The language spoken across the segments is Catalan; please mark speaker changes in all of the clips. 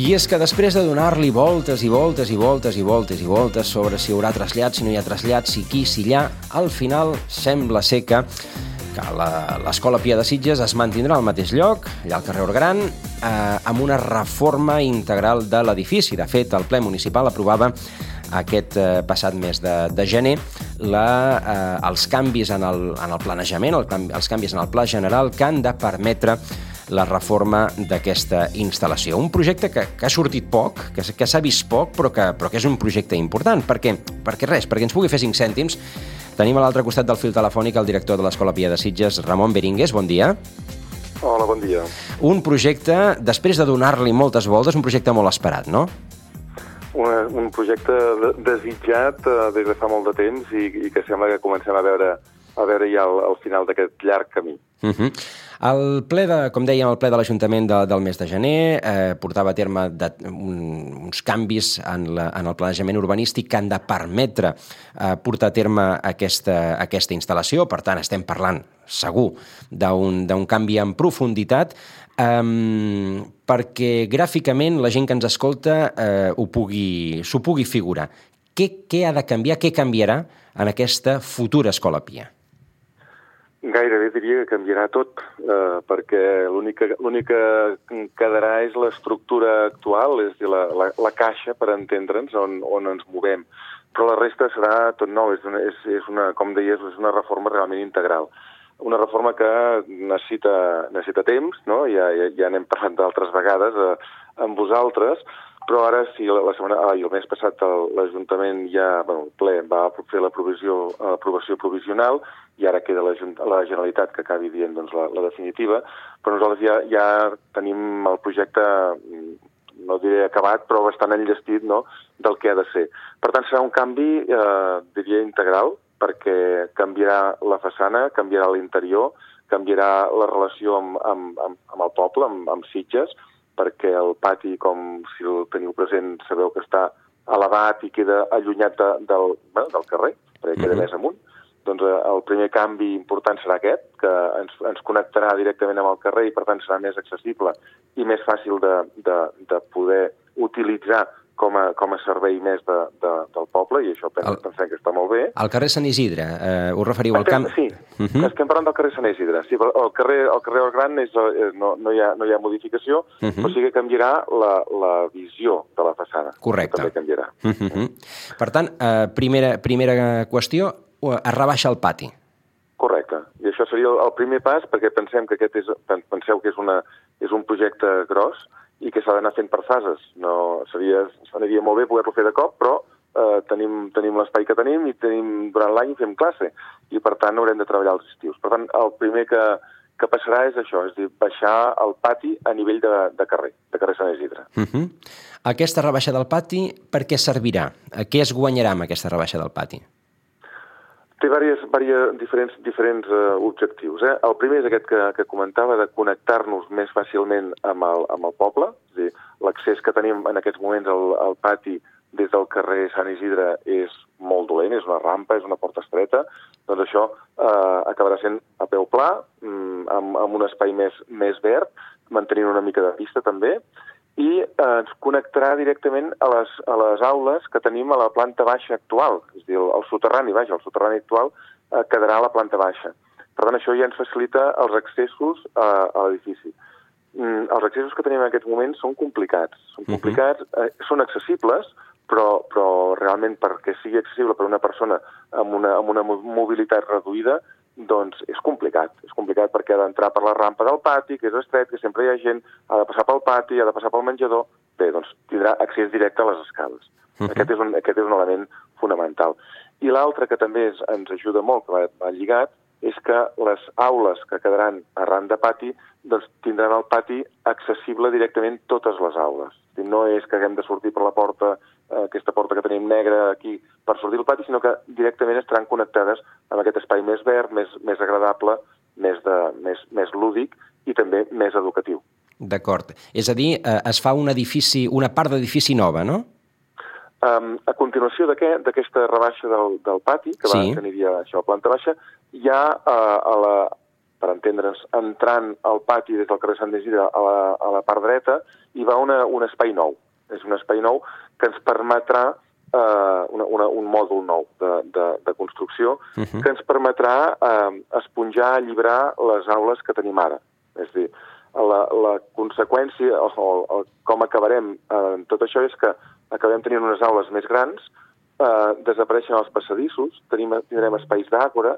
Speaker 1: I és que després de donar-li voltes i voltes i voltes i voltes i voltes sobre si hi haurà trasllat, si no hi ha trasllat, si aquí, si allà, al final sembla ser que l'Escola Pia de Sitges es mantindrà al mateix lloc, allà al carrer Orgran, amb una reforma integral de l'edifici. De fet, el ple municipal aprovava aquest passat mes de gener els canvis en el planejament, els canvis en el pla general que han de permetre la reforma d'aquesta instal·lació. Un projecte que ha sortit poc, que s'ha vist poc, però que és un projecte important. Per què? Perquè ens pugui fer 5 cèntims. Tenim a l'altre costat del fil telefònic el director de l'Escola Pia de Sitges, Ramon Berínguez. Bon dia.
Speaker 2: Hola, bon dia.
Speaker 1: Un projecte, després de donar-li moltes voltes, un projecte molt esperat, no?
Speaker 2: Un projecte desitjat des de fa molt de temps i que sembla que comencem a veure ja el final d'aquest llarg camí.
Speaker 1: El ple com dèiem, el ple de l'Ajuntament del mes de gener portava a terme uns canvis en el planejament urbanístic que han de permetre portar a terme aquesta instal·lació. Per tant, estem parlant, segur, d'un canvi en profunditat perquè gràficament la gent que ens escolta s'ho pugui figurar. Què ha de canviar, què canviarà en aquesta futura Escola Pia?
Speaker 2: Gairebé diria que canviarà tot, perquè l'únic que quedarà és l'estructura actual, és a dir, la caixa, per entendre'ns, on ens movem. Però la resta serà tot nou, és una, com deies, és una reforma realment integral. Una reforma que necessita temps, no? Ja n'hem parlat d'altres vegades amb vosaltres, però ara sí, el mes passat l'Ajuntament el ple va fer l'aprovació provisional i ara queda la Generalitat que acabi dient la definitiva, però nosaltres ja tenim el projecte, no diré acabat, però bastant enllestit, no?, del que ha de ser. Per tant, serà un canvi, diria, integral, perquè canviarà la façana, canviarà l'interior, canviarà la relació amb el poble, amb Sitges, perquè el pati, com si el teniu present, sabeu que està elevat i queda allunyat del carrer, perquè queda més amunt. Doncs el primer canvi important serà aquest, que ens connectarà directament amb el carrer i per tant serà més accessible i més fàcil de poder utilitzar com a servei més del poble, i això pensem que està molt bé.
Speaker 1: Al carrer Sant Isidre, us referiu al camp?
Speaker 2: Sí, estem parlant del carrer Sant Isidre. Sí, però el carrer Orgran no hi ha modificació, però sí que canviarà la visió de la façana.
Speaker 1: Correcte.
Speaker 2: També canviarà.
Speaker 1: Per tant, primera qüestió, es rebaixa el pati.
Speaker 2: Correcte. I això seria el primer pas, perquè penseu que és un projecte gros, i que s'ha d'anar fent per fases. S'aniria molt bé poder-lo fer de cop, però tenim l'espai que tenim i durant l'any fem classe, i per tant haurem de treballar els estius. Per tant, el primer que passarà és això, és a dir, baixar el pati a nivell de carrer Sant Isidre.
Speaker 1: Aquesta rebaixa del pati, per què servirà? Què es guanyarà amb aquesta rebaixa del pati?
Speaker 2: Té diferents objectius. El primer és aquest que comentava, de connectar-nos més fàcilment amb el poble. És a dir, l'accés que tenim en aquests moments al pati des del carrer Sant Isidre és molt dolent, és una rampa, és una porta estreta. Doncs això acabarà sent a peu pla, amb un espai més verd, mantenint una mica de pista també, i ens connectarà directament a les aules que tenim a la planta baixa actual. És a dir, el soterrani actual quedarà a la planta baixa. Per tant, això ja ens facilita els accessos a l'edifici. Els accessos que tenim en aquests moments són complicats. Són accessibles, però realment perquè sigui accessible per una persona amb una mobilitat reduïda, doncs és complicat. És complicat perquè ha d'entrar per la rampa del pati, que és estret, que sempre hi ha gent, ha de passar pel pati, ha de passar pel menjador. Bé, doncs tindrà accés directe a les escales. Aquest és un element fonamental. I l'altre que també ens ajuda molt, que va lligat, és que les aules que quedaran arran de pati doncs tindran el pati accessible directament totes les aules. No és que haguem de sortir per la porta, aquesta porta que tenim negra aquí, per sortir al pati, sinó que directament estaran connectades amb aquest espai més verd, més agradable, més lúdic i també més educatiu.
Speaker 1: D'acord. És a dir, es fa una part d'edifici nova, no?
Speaker 2: A continuació d'aquesta rebaixa del pati, que aniria això a planta baixa, hi ha per entendre'ns, entrant al pati des del carrer Sant Isidre a la part dreta, hi va un espai nou. És un espai nou que ens permetrà un mòdul nou de construcció que ens permetrà esponjar, alliberar les aules que tenim ara. És a dir, la conseqüència, o com acabarem tot això, és que acabem tenint unes aules més grans, desapareixen els passadissos, tindrem espais d'àgora,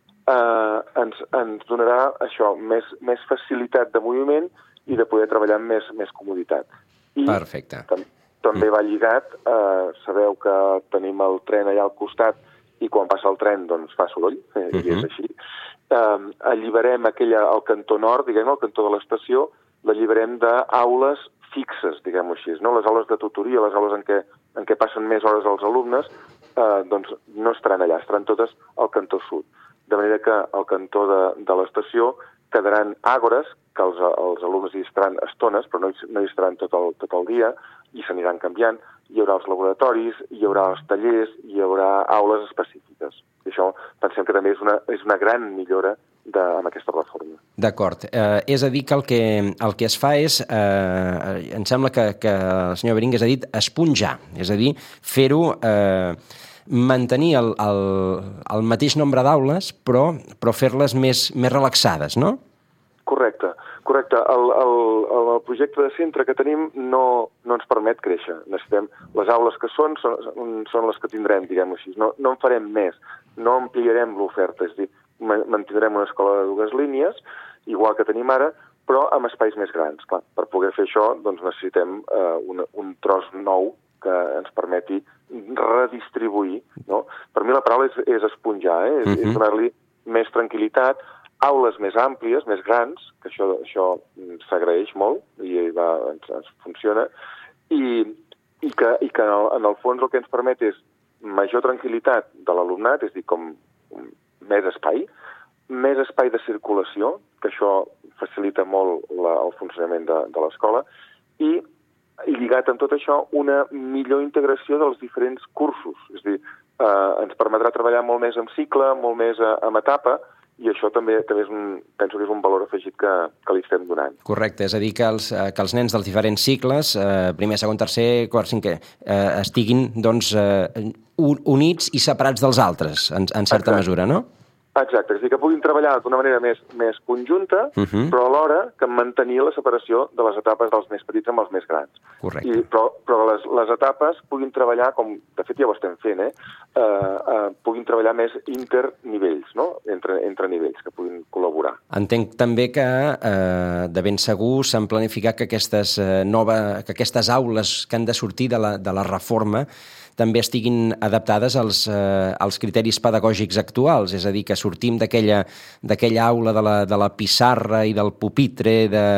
Speaker 2: ens donarà això, més facilitat de moviment i de poder treballar amb més comoditat.
Speaker 1: Perfecte.
Speaker 2: També va lligat, sabeu que tenim el tren allà al costat i quan passa el tren doncs fa soroll, i és així. Alliberem al cantó nord, diguem, al cantó de l'estació, l'alliberem d'aules fixes, diguem-ho així, no? Les aules de tutoria, les aules en què passen més hores els alumnes, doncs no estaran allà, estaran totes al cantó sud. De manera que al cantó de l'estació quedaran àgores, que els alumnes hi estaran estones, però no hi estaran tot el dia, i s'aniran canviant. Hi haurà els laboratoris, hi haurà els tallers, hi haurà aules específiques. I això pensem que també és una gran millora amb aquesta reforma.
Speaker 1: D'acord. És a dir, que el que es fa és, em sembla que el senyor Beringues ha dit esponjar, és a dir, fer-ho, mantenir el mateix nombre d'aules, però fer-les més relaxades, no?
Speaker 2: Correcte. El projecte de centre que tenim no ens permet créixer. Necessitem les aules que són les que tindrem, diguem-ho així. No en farem més, no ampliarem l'oferta, és a dir, mantindrem una escola de 2 línies, igual que tenim ara, però amb espais més grans. Clar, per poder fer això doncs necessitem un tros nou que ens permeti redistribuir, no? Per mi la paraula és esponjar, és donar-li més tranquil·litat, aules més àmplies, més grans, que això s'agraeix molt i ens funciona, i que en el fons el que ens permet és major tranquil·litat de l'alumnat, és a dir, com més espai de circulació, que això facilita molt el funcionament de l'escola, i lligat amb tot això una millor integració dels diferents cursos. És a dir, ens permetrà treballar molt més en cicle, molt més en etapa, i això també penso que és un valor afegit que li estem donant.
Speaker 1: Correcte, és a dir, que els nens dels diferents cicles, primer, segon, tercer, quart, cinquè, estiguin doncs, units i separats dels altres, en certa mesura, no?
Speaker 2: Exacte, és a dir, que puguin treballar d'una manera més conjunta, però alhora que mantenir la separació de les etapes dels més petits amb els més grans.
Speaker 1: Correcte.
Speaker 2: Però les etapes puguin treballar, com de fet ja ho estem fent, puguin treballar més internivells, no? Entre nivells, que puguin col·laborar.
Speaker 1: Entenc també que de ben segur s'han planificat que aquestes aules que han de sortir de la reforma també estiguin adaptades als criteris pedagògics actuals, és a dir, que sortim d'aquella aula de la pissarra i del pupitre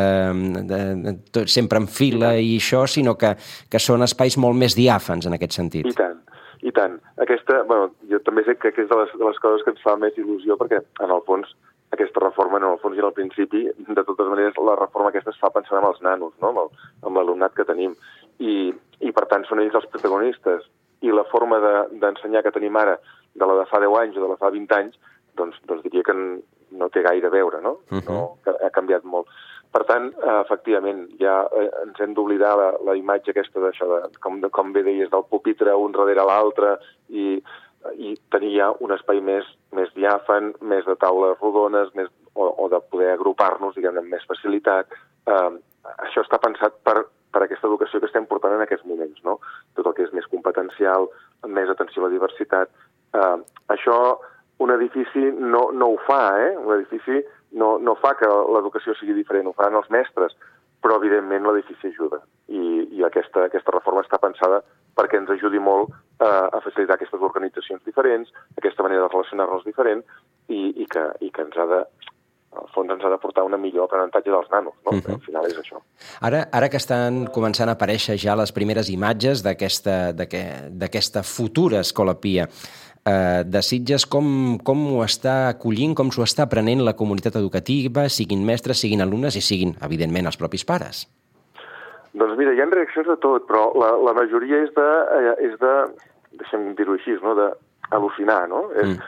Speaker 1: sempre en fila i això, sinó que són espais molt més diàfans en aquest sentit.
Speaker 2: I tant. Jo també sé que és de les coses que ens fa més il·lusió, perquè en el fons aquesta reforma, i al principi, de totes maneres, la reforma aquesta es fa pensant en els nanos, no? Amb l'alumnat que tenim. I per tant són ells els protagonistes. I la forma d'ensenyar que tenim ara, de la de fa 10 anys o de la fa 20 anys, doncs diria que no té gaire a veure, no? Que ha canviat molt. Per tant, efectivament, ja ens hem d'oblidar la imatge aquesta d'això, com bé deies, del pupitre un darrere l'altre, i tenir ja un espai més diàfan, més de taules rodones, o de poder agrupar-nos, diguem, amb més facilitat. Això està pensat per aquesta educació que estem portant en aquests moments, no? Tot el que és més competencial, amb més atenció a la diversitat. Això un edifici no ho fa, Un edifici no fa que l'educació sigui diferent, ho faran els mestres, però evidentment l'edifici ajuda. I aquesta reforma està pensada perquè ens ajudi molt a facilitar aquestes organitzacions diferents, aquesta manera de relacionar-nos diferent, i que ens ha de... al fons ens ha de portar una millor aprenentatge dels nanos, no? Al final és això.
Speaker 1: Ara que estan començant a aparèixer ja les primeres imatges d'aquesta futura Escola Pia de Sitges, com ho està acollint, com s'ho està aprenent la comunitat educativa, siguin mestres, siguin alumnes i siguin, evidentment, els propis pares?
Speaker 2: Doncs mira, hi ha reaccions de tot, però la majoria és de deixem dir-ho així, no? D'al·lucinar, no?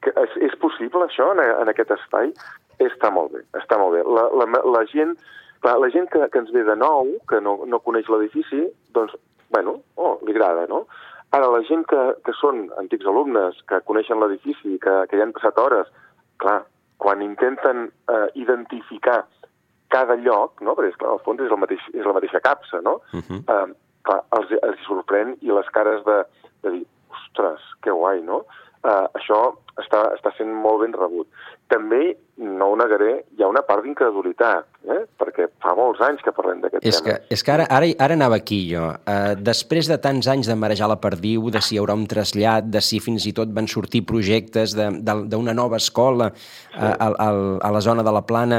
Speaker 2: que és possible això en aquest espai? Està molt bé, està molt bé. La gent, clar, la gent que ens ve de nou, que no coneix l'edifici, doncs, bueno, li agrada, no? Ara, la gent que són antics alumnes, que coneixen l'edifici, que hi han passat hores, clar, quan intenten identificar cada lloc, no? Perquè, clar, al fons és la mateixa capsa, no? Clar, els sorprèn i les cares de dir, ostres, que guai, no? Això està sent molt ben rebut. També, no ho negaré, hi ha una part d'incredulitat, perquè fa molts anys que parlem d'aquest tema.
Speaker 1: És que ara anava aquí jo. Després de tants anys de marejar la perdiu, de si hi haurà un trasllat, de si fins i tot van sortir projectes d'una nova escola a la zona de la Plana,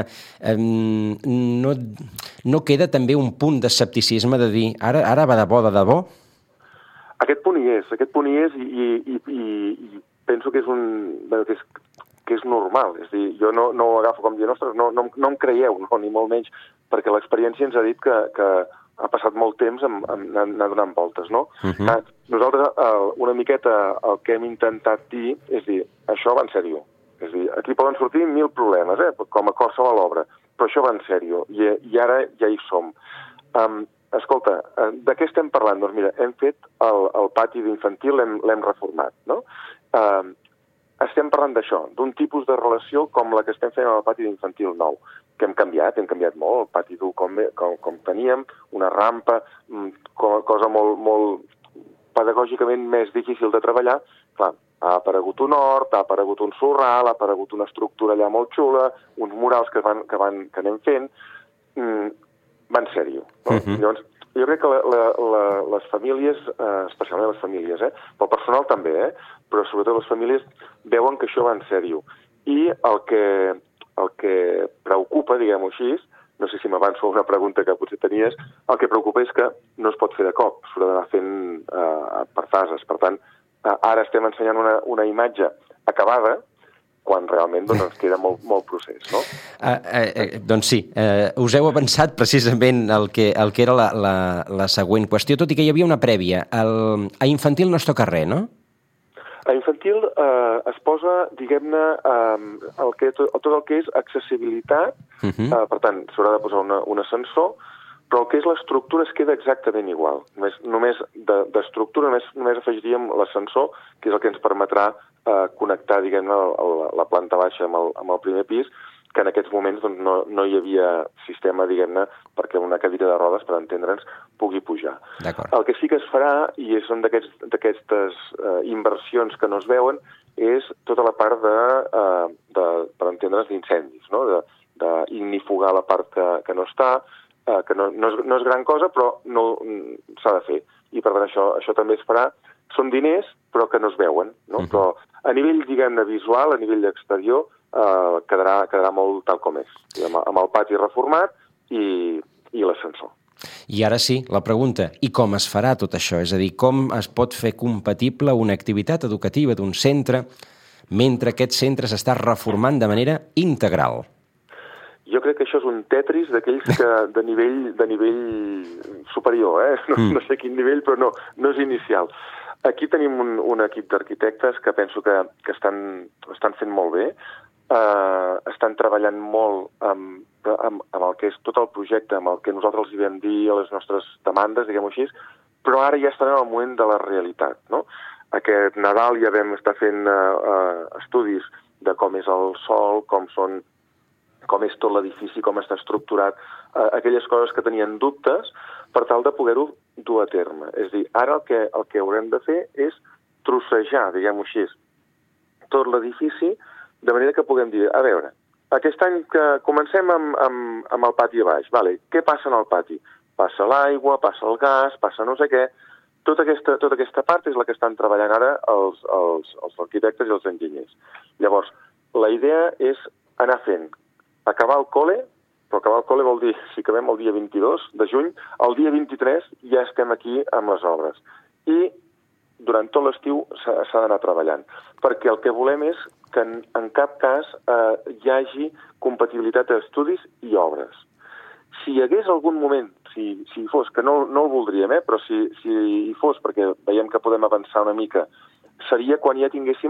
Speaker 1: no queda també un punt d'escepticisme de dir ara va de debò?
Speaker 2: Aquest punt hi és i penso que és normal. És a dir, jo no ho agafo com dir, ostres, no em creieu, no, ni molt menys, perquè l'experiència ens ha dit que ha passat molt temps anar donant voltes, no? Nosaltres, una miqueta, el que hem intentat dir és dir, això va en sèrio. És a dir, aquí poden sortir 1000 problemes, com a qualsevol obra, però això va en sèrio, i ara ja hi som. Escolta, de què estem parlant? Doncs mira, hem fet el pati d'infantil, l'hem reformat, no? Estem parlant d'això, d'un tipus de relació com la que estem fent amb el pati d'infantil nou, que hem canviat molt, el pati dur com teníem, una rampa, cosa molt pedagògicament més difícil de treballar. Clar, ha aparegut un hort, ha aparegut un sorral, ha aparegut una estructura allà molt xula, uns murals que anem fent, va en sèrio. No? Llavors, jo crec que les famílies, especialment les famílies, però el personal també, però sobretot les famílies veuen que això va en sèrio. I el que preocupa, diguem-ho així, no sé si m'avanço a una pregunta que potser tenies, el que preocupa és que no es pot fer de cop, s'haurà d'anar fent per fases. Per tant, ara estem ensenyant una imatge acabada, quan realment ens queda molt procés, no?
Speaker 1: Doncs sí, us heu avançat precisament el que era la següent qüestió, tot i que hi havia una prèvia. A infantil no es toca res, no?
Speaker 2: A infantil es posa, diguem-ne, tot el que és accessibilitat, per tant, s'haurà de posar un ascensor, però el que és l'estructura es queda exactament igual. Només d'estructura només afegiríem l'ascensor, que és el que ens permetrà connectar, diguem-ne, la planta baixa amb el primer pis, que en aquests moments no hi havia sistema, diguem-ne, perquè una cadira de rodes, per entendre'ns, pugui pujar. El que sí que es farà, i són d'aquestes inversions que no es veuen, és tota la part per entendre'ns, d'incendis, no? D'ignifugar la part que no està, que no és gran cosa, però s'ha de fer. I per tant això també es farà. Són diners, però que no es veuen, no? Però a nivell, diguem-ne, visual, a nivell exterior, quedarà molt tal com és, amb el pati reformat i l'ascensor.
Speaker 1: I ara sí, la pregunta, i com es farà tot això? És a dir, com es pot fer compatible una activitat educativa d'un centre mentre aquest centre s'està reformant de manera integral?
Speaker 2: Jo crec que això és un Tetris d'aquells que de nivell superior, no sé quin nivell, però no és inicial. Aquí tenim un equip d'arquitectes que penso que estan fent molt bé, estan treballant molt amb el que és tot el projecte, amb el que nosaltres els vam dir a les nostres demandes, diguem-ho així, però ara ja estan en el moment de la realitat, no? Aquest Nadal ja vam estar fent estudis de com és el sòl, com és tot l'edifici, com està estructurat, aquelles coses que tenien dubtes, per tal de poder-ho dur a terme. És a dir, ara el que haurem de fer és trossejar, diguem-ho així, tot l'edifici, de manera que puguem dir, a veure, aquest any que comencem amb el pati a baix, vale, què passa en el pati? Passa l'aigua, passa el gas, passa no sé què. Tota aquesta part és la que estan treballant ara els arquitectes i els enginyers. Llavors, la idea és anar fent, acabar el col·le, però acabar el col·le vol dir, si acabem el dia 22 de juny, el dia 23 ja estem aquí amb les obres. I durant tot l'estiu s'ha d'anar treballant, perquè el que volem és que en cap cas hi hagi compatibilitat d'estudis i obres. Si hi hagués algun moment, si fos, que no el voldríem, però si hi fos, perquè veiem que podem avançar una mica, seria quan ja tinguéssim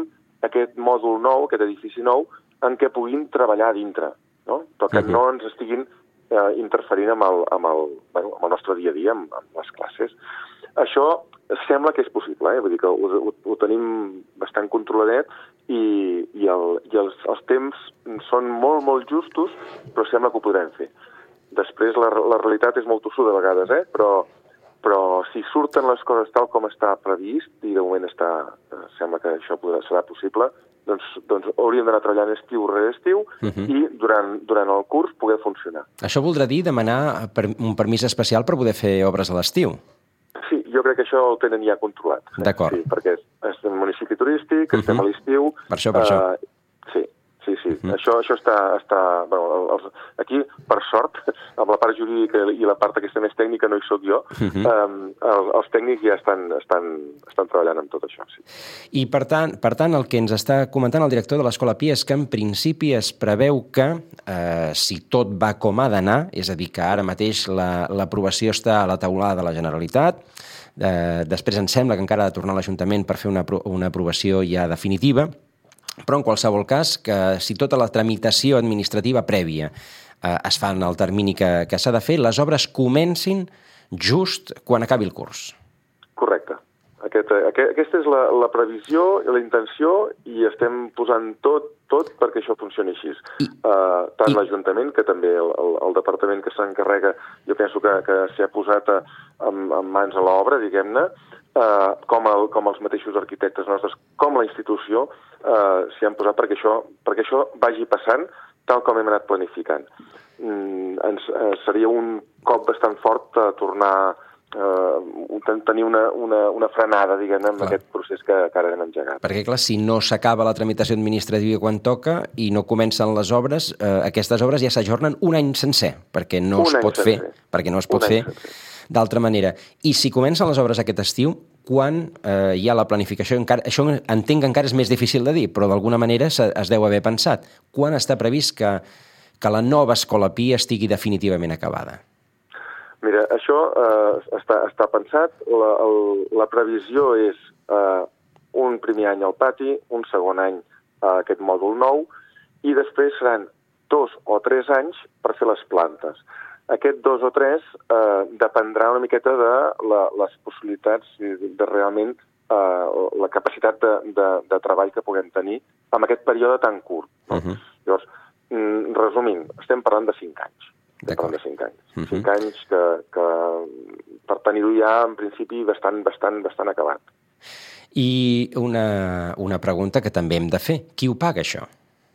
Speaker 2: aquest mòdul nou, aquest edifici nou, en què puguin treballar a dintre, no? Però que no ens estiguin interferint amb el nostre dia a dia, amb les classes. Això sembla que és possible, vull dir que ho tenim bastant controladet i els temps són molt, molt justos, però sembla que ho podrem fer. Després la realitat és molt tossuda a vegades, però si surten les coses tal com està previst, i de moment sembla que això serà possible, doncs hauríem d'anar treballant estiu rere estiu i durant el curs poder funcionar.
Speaker 1: Això voldrà dir demanar un permís especial per poder fer obres a l'estiu?
Speaker 2: Sí, jo crec que això el tenen ja controlat.
Speaker 1: D'acord.
Speaker 2: Sí, perquè és un municipi turístic, estem a l'estiu.
Speaker 1: Per això.
Speaker 2: Sí. Això està... Aquí, per sort, amb la part jurídica i la part aquesta més tècnica no hi soc jo, els tècnics ja estan treballant amb tot això. Sí.
Speaker 1: I, per tant, el que ens està comentant el director de l'Escola Pia és que, en principi, es preveu que, si tot va com ha d'anar, és a dir, que ara mateix l'aprovació està a la taulada de la Generalitat, després em sembla que encara ha de tornar a l'Ajuntament per fer una aprovació ja definitiva, però en qualsevol cas, que si tota la tramitació administrativa prèvia es fa en el termini que s'ha de fer, les obres comencin just quan acabi el curs.
Speaker 2: Correcte. Aquesta és la previsió i la intenció i estem posant tot perquè això funcioni així. Tant l'Ajuntament, que també el departament que s'encarrega, jo penso que s'ha posat en mans a l'obra, diguem-ne, com els mateixos arquitectes nostres, com la institució, s'hi han posat perquè això vagi passant tal com hem anat planificant. Seria un cop bastant fort tornar tenir una frenada, diguem-ne, amb aquest procés que ara hem engegat.
Speaker 1: Perquè, clar, si no s'acaba la tramitació administrativa quan toca i no comencen les obres, aquestes obres ja s'ajornen un any sencer, perquè no es pot fer d'altra manera. I si comencen les obres aquest estiu, quan hi ha la planificació, això entenc que encara és més difícil de dir, però d'alguna manera es deu haver pensat. Quan està previst que la nova Escola Pia estigui definitivament acabada?
Speaker 2: Mira, això està pensat. La previsió és un primer any al pati, un segon any aquest mòdul nou, i després seran 2 o 3 anys per fer les plantes. Aquest 2 o 3 dependrà una miqueta de les possibilitats de realment la capacitat de treball que puguem tenir en aquest període tan curt. Llavors, resumint, estem parlant de 5 anys. Parlant de 5 anys. 5 anys que per tenir-ho ja, en principi, bastant acabat.
Speaker 1: I una pregunta que també hem de fer. Qui ho paga, això?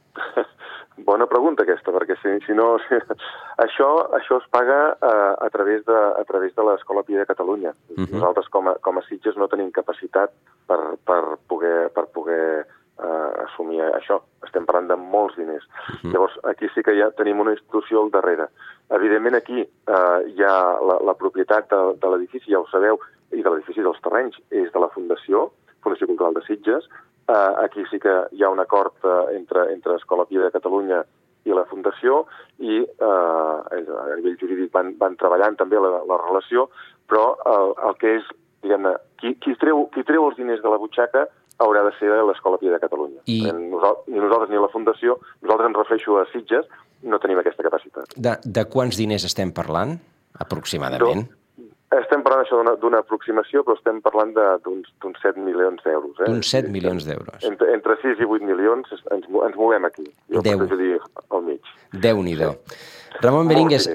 Speaker 2: Bona pregunta, aquesta, perquè si no... Això es paga a través de l'Escola Pia de Catalunya. Nosaltres, com a Sitges, no tenim capacitat per poder assumir això. Estem parlant de molts diners. Llavors, aquí sí que ja tenim una institució al darrere. Evidentment, aquí hi ha la propietat de l'edifici, ja ho sabeu, i de l'edifici dels terrenys, és de la Fundació Cultural de Sitges. Aquí sí que hi ha un acord entre Escola Pia de Catalunya i la Fundació, i a nivell jurídic van treballant també la relació, però el que és, diguem-ne, qui treu els diners de la butxaca haurà de ser l'Escola Pia de Catalunya. Ni nosaltres ni la Fundació, nosaltres ens refereixo a Sitges, no tenim aquesta capacitat.
Speaker 1: De quants diners estem parlant, aproximadament?
Speaker 2: Estem parlant això d'una aproximació, però estem parlant d'uns 7 milions d'euros.
Speaker 1: D'uns 7 milions d'euros.
Speaker 2: Entre 6 i 8 milions ens movem aquí. Jo prefereixo dir al mig.
Speaker 1: Déu-n'hi-do. Ramon Berínguez,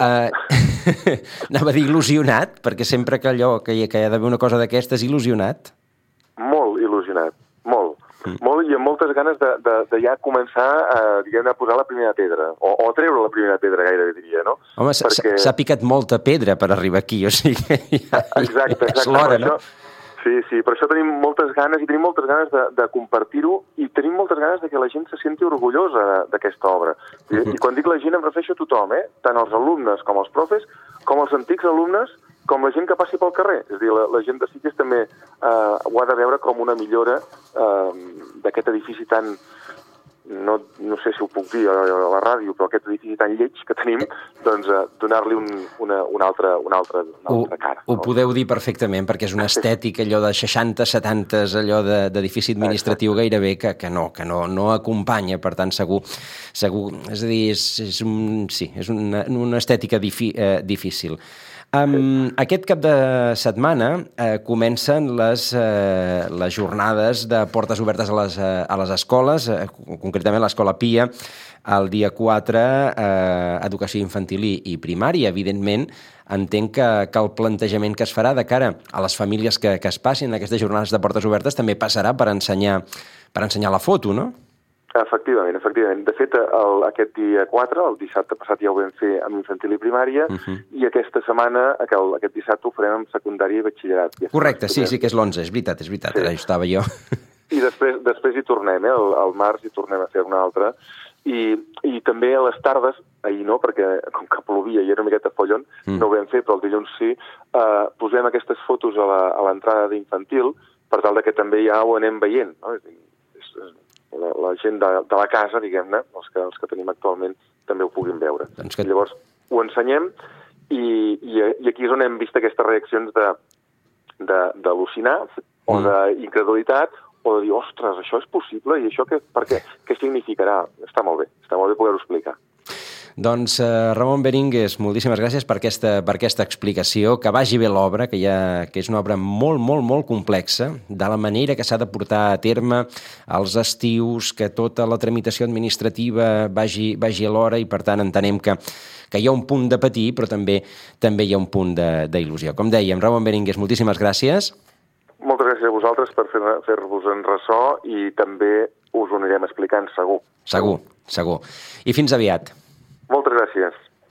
Speaker 1: anava a dir il·lusionat, perquè sempre que hi ha d'haver una cosa d'aquestes, il·lusionat?
Speaker 2: Molt il·lusionat, molt. Molt, i amb moltes ganes de ja començar a posar la primera pedra, o treure la primera pedra, gairebé diria, no?
Speaker 1: Home, s'ha picat molta pedra per arribar aquí, o sigui,
Speaker 2: exacte,
Speaker 1: és l'hora, no?
Speaker 2: Sí, per això tenim moltes ganes, i tenim moltes ganes de compartir-ho, i tenim moltes ganes de que la gent se senti orgullosa d'aquesta obra. I quan dic la gent em refereixo a tothom, tant els alumnes com els profes, com els antics alumnes, com la gent que passi pel carrer. És a dir, la gent de Sitges també ho ha de veure com una millora d'aquest edifici tan no sé si ho puc dir a la ràdio, però aquest edifici tan lleig que tenim, doncs donar-li una altra cara.
Speaker 1: Ho podeu dir perfectament, perquè és una estètica allò de 60-70, allò d'edifici administratiu gairebé, que no acompanya, per tant segur, és a dir, és una estètica difícil. Aquest cap de setmana comencen les jornades de portes obertes a les escoles, concretament l'Escola Pia, el dia 4, educació infantil i primària. Evidentment, entenc que el plantejament que es farà de cara a les famílies que es passin aquestes jornades de portes obertes també passarà per ensenyar la foto, no?
Speaker 2: Efectivament. De fet, aquest dia 4, el dissabte passat ja ho vam fer amb infantil i primària, i aquesta setmana, aquest dissabte, ho farem amb secundària i batxillerat.
Speaker 1: Correcte, sí, que és l'11, és veritat, ara hi estava jo.
Speaker 2: I després hi tornem, al març hi tornem a fer una altra, i també a les tardes, ahir no, perquè com que plovia i era una miqueta follon, no ho vam fer, però el dilluns sí, posem aquestes fotos a l'entrada d'infantil, per tal que també ja ho anem veient, no? La gent de la casa, diguem-ne, els que tenim actualment, també ho puguin veure. Llavors, ho ensenyem i aquí és on hem vist aquestes reaccions d'al·lucinar o d'incredulitat o de dir, ostres, això és possible i això què significarà? Està molt bé poder-ho explicar.
Speaker 1: Doncs Ramon Berínguez, moltíssimes gràcies per aquesta explicació, que vagi bé l'obra, que és una obra molt, molt, molt complexa, de la manera que s'ha de portar a terme als estius, que tota la tramitació administrativa vagi a l'hora i per tant entenem que hi ha un punt de patir, però també hi ha un punt d'il·lusió. Com dèiem, Ramon Berínguez, moltíssimes gràcies.
Speaker 2: Moltes gràcies a vosaltres per fer-vos en ressò i també us ho anirem explicant segur.
Speaker 1: Segur. I fins aviat.
Speaker 2: Moltes gràcies.